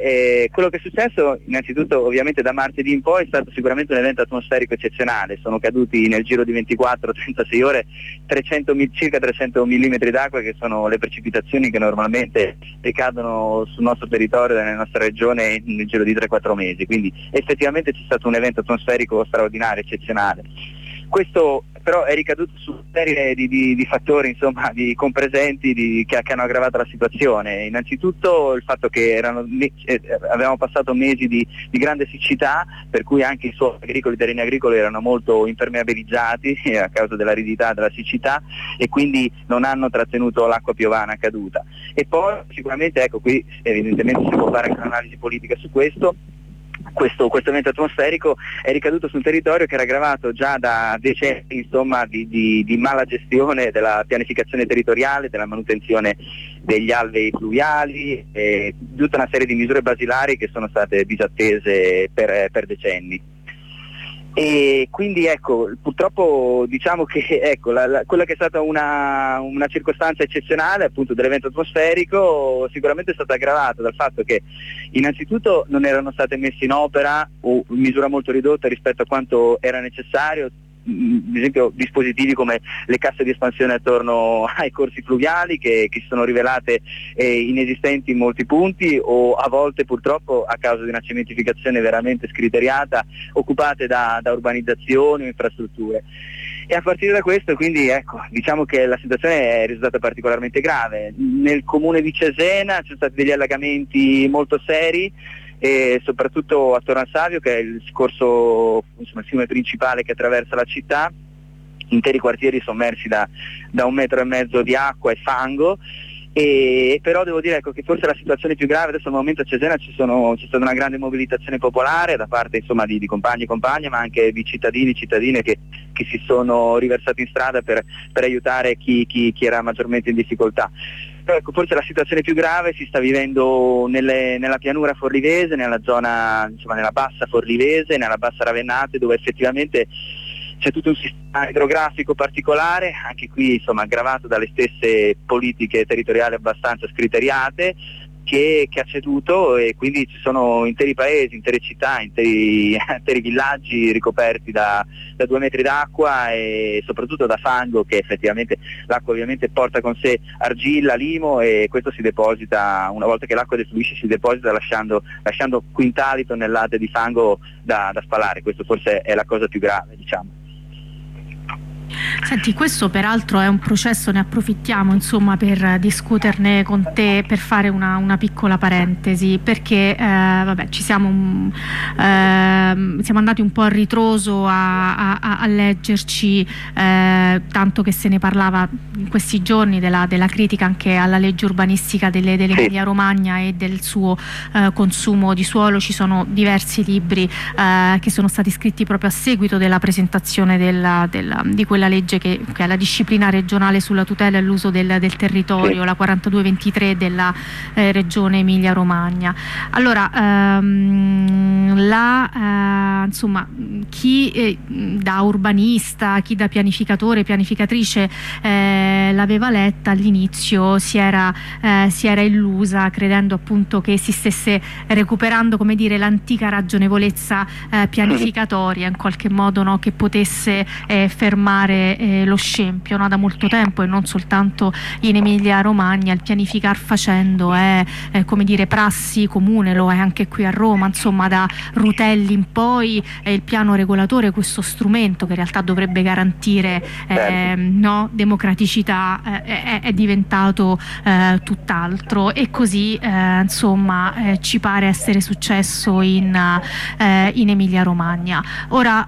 Quello che è successo innanzitutto ovviamente da martedì in poi è stato sicuramente un evento atmosferico eccezionale. Sono caduti nel giro di 24-36 ore circa 300 mm d'acqua, che sono le precipitazioni che normalmente ricadono sul nostro territorio e nella nostra regione nel giro di 3-4 mesi, quindi effettivamente c'è stato un evento atmosferico straordinario, eccezionale. Questo però è ricaduto su una serie di fattori, insomma, di compresenti che hanno aggravato la situazione. Innanzitutto il fatto che avevamo passato mesi di grande siccità, per cui anche i suoli agricoli, i terreni agricoli erano molto impermeabilizzati a causa dell'aridità, della siccità, e quindi non hanno trattenuto l'acqua piovana caduta. E poi sicuramente, ecco, qui evidentemente si può fare anche un'analisi politica su questo evento atmosferico è ricaduto su un territorio che era aggravato già da decenni, insomma, di mala gestione della pianificazione territoriale, della manutenzione degli alvei fluviali e tutta una serie di misure basilari che sono state disattese per decenni. E quindi ecco, purtroppo diciamo che ecco, quella che è stata una circostanza eccezionale, appunto, dell'evento atmosferico, sicuramente è stata aggravata dal fatto che innanzitutto non erano state messe in opera o in misura molto ridotta rispetto a quanto era necessario, ad esempio dispositivi come le casse di espansione attorno ai corsi fluviali che si sono rivelate inesistenti in molti punti, o a volte purtroppo a causa di una cementificazione veramente scriteriata, occupate da urbanizzazioni o infrastrutture. E a partire da questo, quindi, ecco, diciamo che la situazione è risultata particolarmente grave. Nel comune di Cesena ci sono stati degli allagamenti molto seri, e soprattutto attorno a Savio, che è il corso, insomma, il fiume principale che attraversa la città, interi quartieri sommersi da 1,5 metri di acqua e fango. E però devo dire, ecco, che forse la situazione più grave adesso al momento a Cesena c'è stata una grande mobilitazione popolare da parte, insomma, di compagni e compagne, ma anche di cittadini e cittadine che si sono riversati in strada per aiutare chi era maggiormente in difficoltà. Però ecco, forse la situazione più grave si sta vivendo nella pianura forlivese, nella zona, insomma, nella bassa forlivese, nella bassa ravennate, dove effettivamente c'è tutto un sistema idrografico particolare, anche qui, insomma, aggravato dalle stesse politiche territoriali abbastanza scriteriate, che ha ceduto, e quindi ci sono interi paesi, intere città, interi villaggi ricoperti da 2 metri d'acqua e soprattutto da fango, che effettivamente l'acqua ovviamente porta con sé argilla, limo, e questo si deposita, una volta che l'acqua defluisce, si deposita lasciando quintali, tonnellate di fango da spalare. Questo forse è la cosa più grave, diciamo. Senti, questo peraltro è un processo, ne approfittiamo, insomma, per discuterne con te, per fare una piccola parentesi, perché vabbè, siamo andati un po' a ritroso a leggerci, tanto che se ne parlava in questi giorni della critica anche alla legge urbanistica dell'Emilia Romagna e del suo consumo di suolo. Ci sono diversi libri che sono stati scritti proprio a seguito della presentazione di quella legge che è la disciplina regionale sulla tutela e l'uso del territorio, la 4223 della regione Emilia Romagna. Allora, insomma, chi da urbanista, chi da pianificatore, pianificatrice l'aveva letta all'inizio si era illusa, credendo appunto che si stesse recuperando, come dire, l'antica ragionevolezza pianificatoria, in qualche modo, no, che potesse fermare lo scempio, no? Da molto tempo, e non soltanto in Emilia Romagna, il pianificar facendo è come dire, prassi comune, lo è anche qui a Roma, insomma, da Rutelli in poi il piano regolatore, questo strumento che in realtà dovrebbe garantire no, democraticità, è diventato tutt'altro, e così insomma ci pare essere successo in Emilia Romagna. Ora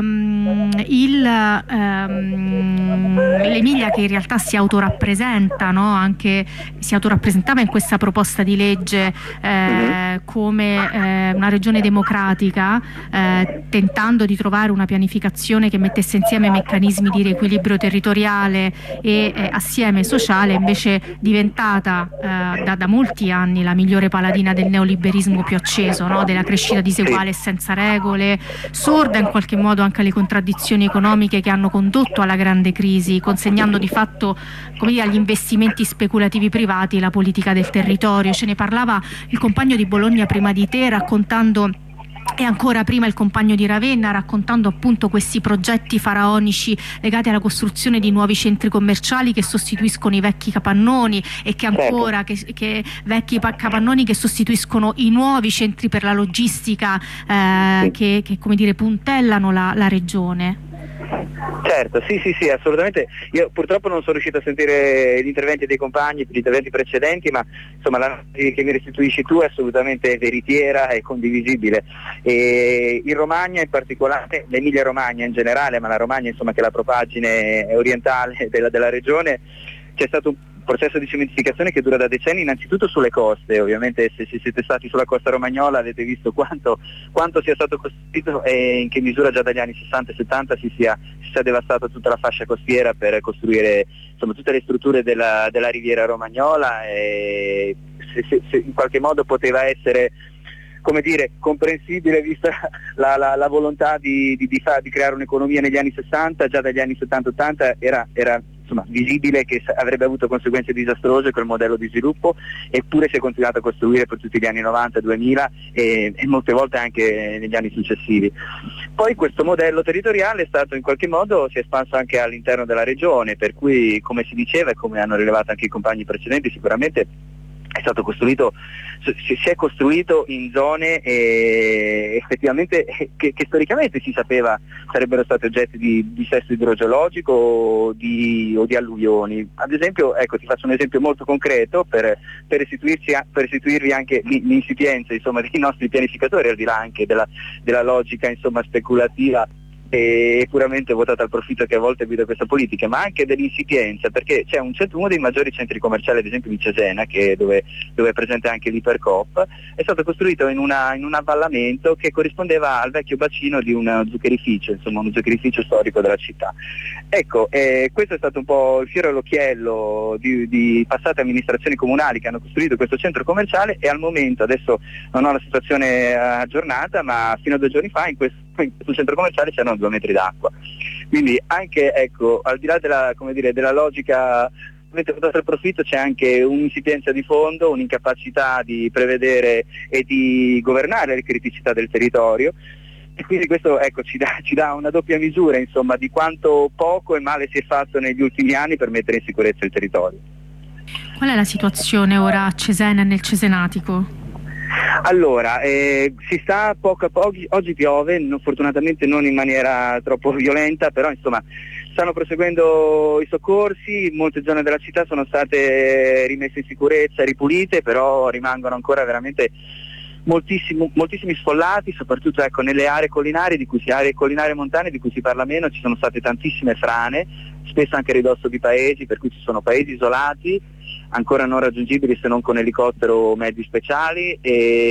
l'Emilia, che in realtà si autorappresenta, no? Anche si autorappresentava in questa proposta di legge come una regione democratica, tentando di trovare una pianificazione che mettesse insieme meccanismi di riequilibrio territoriale e assieme sociale, invece diventata da molti anni la migliore paladina del neoliberismo più acceso, no? Della crescita diseguale e senza regole, sorda in qualche modo anche alle contraddizioni economiche che hanno condotto alla grande crisi, consegnando di fatto, come dire, agli investimenti speculativi privati la politica del territorio. Ce ne parlava il compagno di Bologna prima di te, raccontando, e ancora prima il compagno di Ravenna, raccontando appunto questi progetti faraonici legati alla costruzione di nuovi centri commerciali che sostituiscono i vecchi capannoni, e che ancora che vecchi capannoni che sostituiscono i nuovi centri per la logistica che come dire puntellano la regione. Certo, sì, assolutamente. Io purtroppo non sono riuscito a sentire gli interventi dei compagni, gli interventi precedenti, ma insomma l'analisi che mi restituisci tu è assolutamente veritiera e condivisibile. E in Romagna in particolare, l'Emilia Romagna in generale, ma la Romagna insomma che è la propagine orientale della regione, c'è stato un processo di cementificazione che dura da decenni, innanzitutto sulle coste. Ovviamente se siete stati sulla costa romagnola avete visto quanto sia stato costruito e in che misura già dagli anni 60 e 70 si sia devastata tutta la fascia costiera per costruire insomma tutte le strutture della riviera romagnola, e se in qualche modo poteva essere, come dire, comprensibile vista la volontà di creare un'economia negli anni 60, già dagli anni 70-80 era insomma visibile che avrebbe avuto conseguenze disastrose quel modello di sviluppo, eppure si è continuato a costruire per tutti gli anni 90-2000 e molte volte anche negli anni successivi. Poi questo modello territoriale è stato in qualche modo, si è espanso anche all'interno della regione, per cui, come si diceva e come hanno rilevato anche i compagni precedenti, sicuramente è stato costruito, si è costruito in zone effettivamente che storicamente si sapeva sarebbero state oggetti di dissesto idrogeologico o di alluvioni. Ad esempio, ecco, ti faccio un esempio molto concreto per restituirvi anche l'insipienza insomma dei nostri pianificatori, al di là anche della logica insomma speculativa e puramente votata al profitto che a volte guida questa politica, ma anche dell'insipienza, perché c'è uno dei maggiori centri commerciali, ad esempio di Cesena, dove è presente anche l'Ipercoop, è stato costruito in un avvallamento che corrispondeva al vecchio bacino di un zuccherificio, insomma uno zuccherificio storico della città. Ecco, questo è stato un po' il fiore all'occhiello di passate amministrazioni comunali che hanno costruito questo centro commerciale, e al momento, adesso non ho la situazione aggiornata, ma fino a 2 giorni fa in questo centro commerciale c'erano 2 metri d'acqua. Quindi anche, ecco, al di là della logica votata al profitto, c'è anche un'insipienza di fondo, un'incapacità di prevedere e di governare le criticità del territorio, e quindi questo, ecco, ci dà una doppia misura insomma di quanto poco e male si è fatto negli ultimi anni per mettere in sicurezza il territorio. Qual è la situazione ora a Cesena e nel Cesenatico? Allora, si sta poco a poco, oggi piove, fortunatamente non in maniera troppo violenta, però insomma stanno proseguendo i soccorsi, molte zone della città sono state rimesse in sicurezza, ripulite, però rimangono ancora veramente moltissimi sfollati, soprattutto ecco, nelle aree collinari e montane di cui si parla meno. Ci sono state tantissime frane, spesso anche a ridosso di paesi, per cui ci sono paesi isolati, ancora non raggiungibili se non con elicottero o mezzi speciali,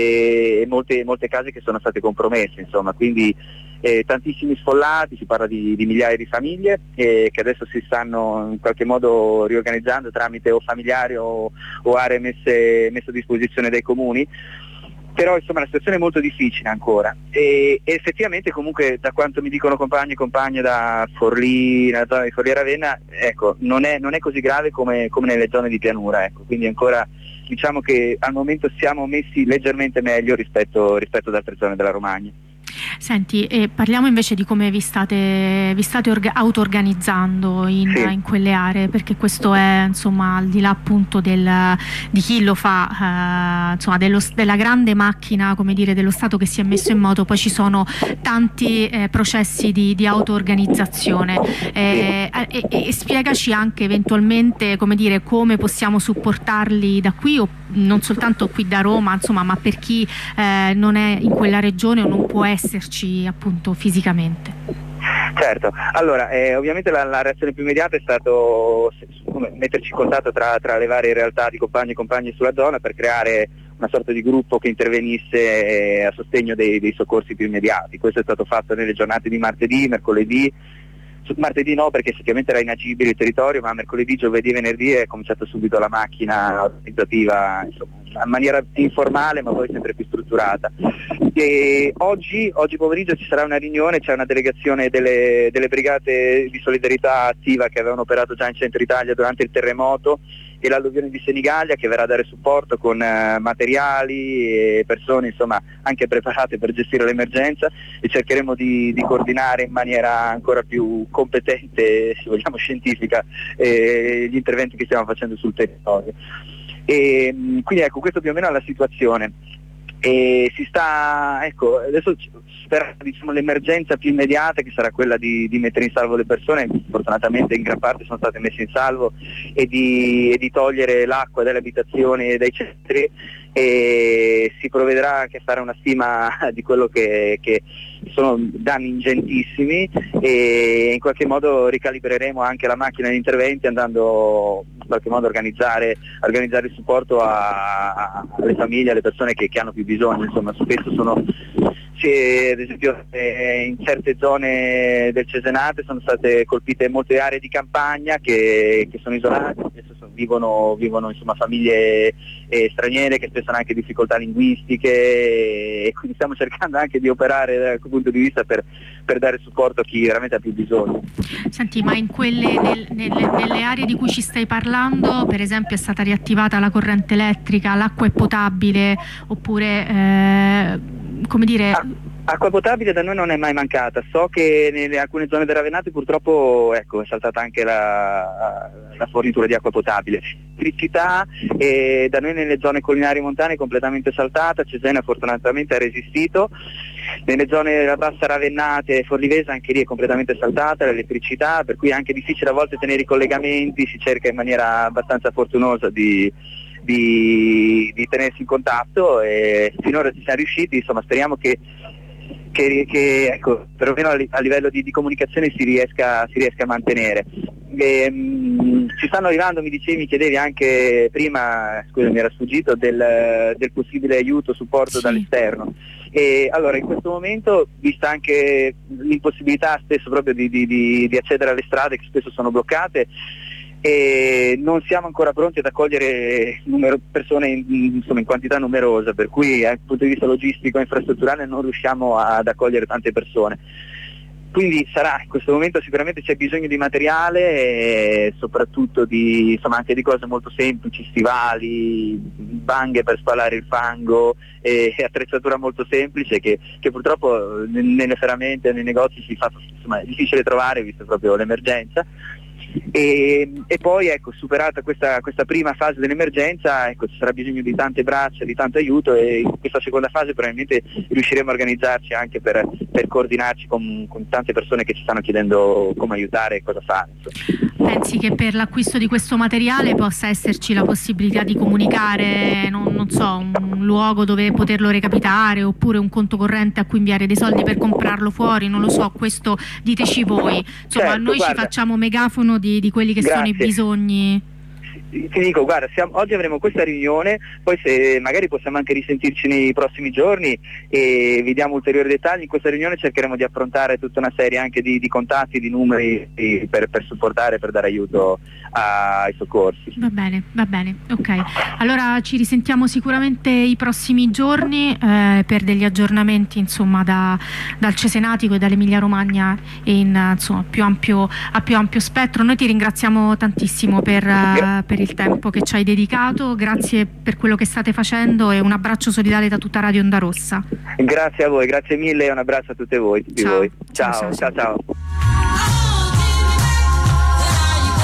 e molte case che sono state compromesse, insomma, quindi tantissimi sfollati, si parla di migliaia di famiglie che adesso si stanno in qualche modo riorganizzando tramite o familiari o aree messe a disposizione dai comuni. Però insomma la situazione è molto difficile ancora, e effettivamente comunque da quanto mi dicono compagni e compagne da Forlì, nella zona di Forlì e Ravenna, ecco, non è così grave come nelle zone di pianura, ecco. Quindi ancora diciamo che al momento siamo messi leggermente meglio rispetto ad altre zone della Romagna. Senti, parliamo invece di come vi state auto-organizzando in quelle aree, perché questo è insomma al di là appunto di chi lo fa, insomma della grande macchina, come dire, dello Stato che si è messo in moto, poi ci sono tanti processi di auto-organizzazione, e spiegaci anche eventualmente, come dire, come possiamo supportarli da qui, o non soltanto qui da Roma, insomma, ma per chi non è in quella regione o non può esserci appunto fisicamente. Certo, allora ovviamente la reazione più immediata è stato metterci in contatto tra le varie realtà di compagni e compagni sulla zona per creare una sorta di gruppo che intervenisse a sostegno dei soccorsi più immediati. Questo è stato fatto nelle giornate di martedì, mercoledì. Martedì no, perché effettivamente era inagibile il territorio, ma mercoledì, giovedì e venerdì è cominciata subito la macchina organizzativa, insomma, in maniera informale ma poi sempre più strutturata. E oggi pomeriggio ci sarà una riunione, c'è una delegazione delle brigate di solidarietà attiva che avevano operato già in centro Italia durante il terremoto e l'alluvione di Senigallia, che verrà a dare supporto con materiali e persone insomma anche preparate per gestire l'emergenza, e cercheremo di coordinare in maniera ancora più competente, se vogliamo scientifica, gli interventi che stiamo facendo sul territorio. E quindi ecco, questo più o meno è la situazione. E si sta, ecco, adesso spera, diciamo, l'emergenza più immediata, che sarà quella di mettere in salvo le persone. Fortunatamente in gran parte sono state messe in salvo, e di togliere l'acqua dalle abitazioni e dai centri, e si provvederà anche a fare una stima di quello che sono danni ingentissimi, e in qualche modo ricalibreremo anche la macchina di interventi, andando in qualche modo a organizzare il supporto alle famiglie, alle persone che hanno più bisogno. Insomma, spesso ad esempio in certe zone del Cesenate sono state colpite molte aree di campagna che sono isolate, spesso vivono insomma famiglie straniere che spesso hanno anche difficoltà linguistiche, e quindi stiamo cercando anche di operare da quel punto di vista per dare supporto a chi veramente ha più bisogno. Senti, ma in nelle aree di cui ci stai parlando, per esempio, è stata riattivata la corrente elettrica, l'acqua è potabile, oppure come dire... Acqua potabile da noi non è mai mancata. So che nelle alcune zone del Ravennate purtroppo, ecco, è saltata anche la fornitura di acqua potabile. Elettricità da noi nelle zone collinari montane è completamente saltata. Cesena fortunatamente ha resistito. Nelle zone della bassa Ravennate e Forlivese anche lì è completamente saltata l'elettricità, per cui è anche difficile a volte tenere i collegamenti. Si cerca in maniera abbastanza fortunosa di tenersi in contatto, e finora ci siamo riusciti. Insomma, speriamo che ecco, perlomeno a livello di comunicazione si riesca a mantenere. Ci stanno arrivando, mi chiedevi anche prima, scusa mi era sfuggito, del possibile aiuto, supporto, sì, dall'esterno. E allora in questo momento, vista anche l'impossibilità spesso proprio di accedere alle strade che spesso sono bloccate, e non siamo ancora pronti ad accogliere persone in quantità numerosa, per cui dal punto di vista logistico e infrastrutturale non riusciamo ad accogliere tante persone. Quindi in questo momento sicuramente c'è bisogno di materiale, e soprattutto anche di cose molto semplici, stivali, banghe per spalare il fango, e attrezzatura molto semplice che purtroppo nelle ferramente, nei negozi è difficile trovare, visto proprio l'emergenza. E poi, ecco, superata questa prima fase dell'emergenza, ecco, ci sarà bisogno di tante braccia, di tanto aiuto, e in questa seconda fase probabilmente riusciremo a organizzarci anche per coordinarci con tante persone che ci stanno chiedendo come aiutare e cosa fare. Pensi che per l'acquisto di questo materiale possa esserci la possibilità di comunicare, non so, un luogo dove poterlo recapitare, oppure un conto corrente a cui inviare dei soldi per comprarlo fuori? Non lo so, questo diteci voi. Insomma, certo, noi guarda, ci facciamo megafono di quelli che sono i bisogni. Ti dico, guarda, oggi avremo questa riunione, poi se magari possiamo anche risentirci nei prossimi giorni e vi diamo ulteriori dettagli. In questa riunione cercheremo di approntare tutta una serie anche di contatti, di numeri per supportare, per dare aiuto ai soccorsi. Va bene, ok. Allora ci risentiamo sicuramente i prossimi giorni per degli aggiornamenti, insomma, dal Cesenatico e dall'Emilia Romagna insomma, a più ampio spettro. Noi ti ringraziamo tantissimo per il tempo che ci hai dedicato, grazie per quello che state facendo, e un abbraccio solidale da tutta Radio Onda Rossa. Grazie a voi, grazie mille, e un abbraccio a tutti voi. Ciao. Ciao.